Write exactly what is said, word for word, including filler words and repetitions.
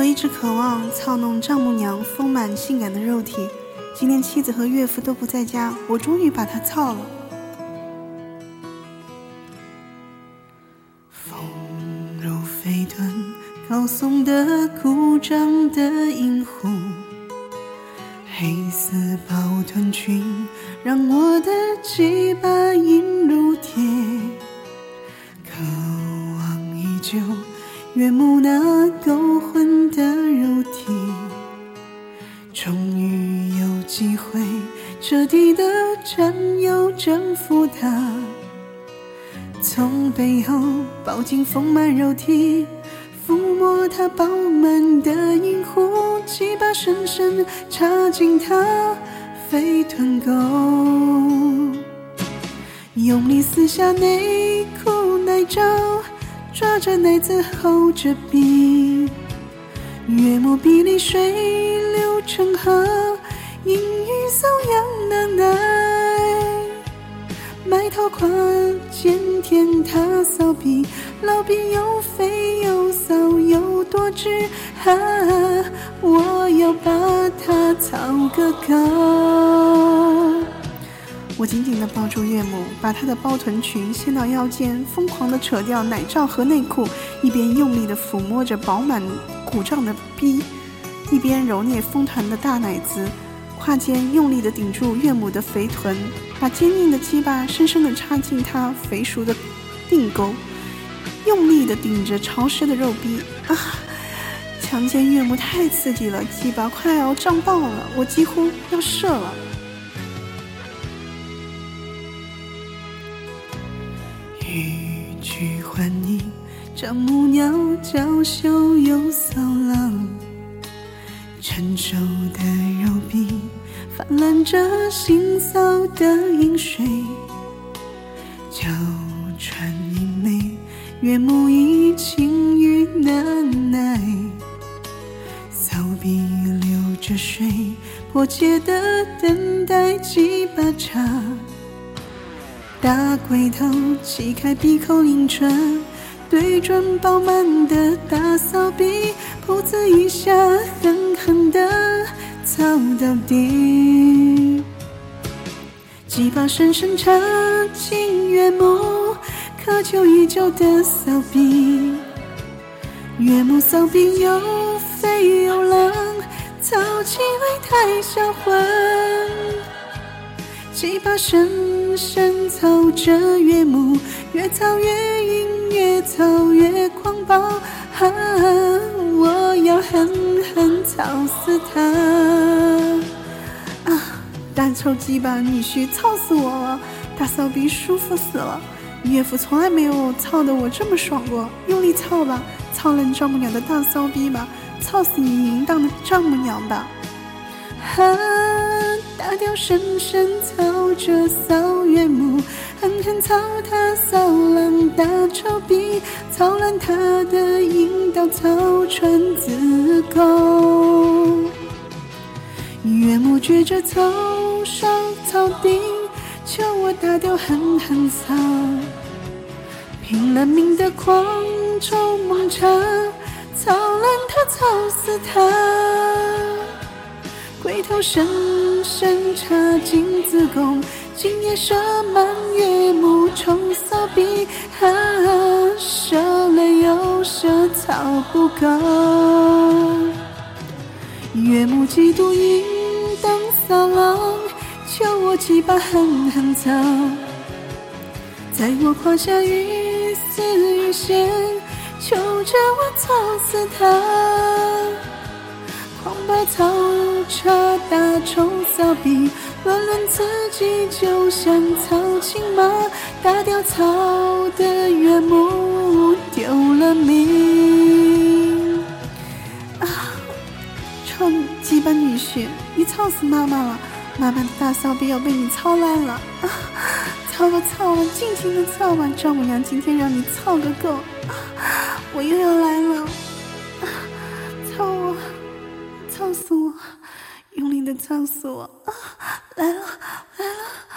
我一直渴望操弄丈母娘丰满性感的肉体，今天妻子和岳父都不在家，我终于把她操了。丰乳肥臀高耸的鼓胀的银湖，黑丝包臀裙让我的鸡巴硬如铁，渴望已久，悦目那勾魂的肉体，终于有机会彻底的占有征服它，从背后抱紧丰满肉体，抚摸它饱满的阴户，鸡巴深深插进它肥臀沟，用力撕下内裤奶罩，抓着奶子 hold 着臂，岳母比例水流成河，阴雨瘙痒的奶，埋头跨肩舔他骚逼，老逼又肥又骚又多汁，哈，我要把它操个够。我紧紧地抱住岳母，把她的包臀裙掀到腰间，疯狂地扯掉奶罩和内裤，一边用力地抚摸着饱满鼓胀的逼，一边揉捏丰团的大奶子，胯间用力地顶住岳母的肥臀，把坚硬的鸡巴深深地插进她肥熟的腚沟，用力地顶着潮湿的肉壁啊！强奸岳母太刺激了，鸡巴快要胀爆了，我几乎要射了。欲拒还迎，丈母娘娇羞又骚浪，成熟的肉壁泛滥着腥臊的饮水，娇喘盈眉，岳母已情欲难耐，骚逼流着水，迫切地等待鸡巴插，大龟头击开闭口阴唇，对准饱满的大骚逼，噗呲一下狠狠地操到底，鸡巴深深插进岳母渴求已久的骚逼，岳母骚逼又肥又浪，操起来太销魂，鸡巴深深操着岳母，越操越硬，越操越狂暴，啊，我要狠狠操死他！啊，大臭鸡巴女婿操死我了，大骚逼舒服死了，岳父从来没有操得我这么爽过，用力操吧，操烂丈母娘的大骚逼吧，操死你淫荡的丈母娘吧！哈，大雕深深操着骚岳母，狠狠操他骚浪大臭逼，操烂他的阴道，操穿子宫。岳母撅着头上草地，求我大雕狠狠操，拼了命的狂抽猛插，操烂他，操死他。龟头深深插进子宫，今夜射满岳母冲骚逼，啊，射了又射，操不够。岳母嫉妒淫荡骚浪，求我鸡巴狠狠操，在我胯下欲死欲仙，求着我操死他。狂把操插大臭骚逼，乱伦刺激就像操青马，大雕操的岳母丢了命啊！臭鸡巴女婿，你操死妈妈了，妈妈的大骚逼要被你操烂了啊！操吧操吧，尽情的操吧，丈母娘今天让你操个够啊！我又要来了啊！操我，操死我，用力的操死我啊！来了来了。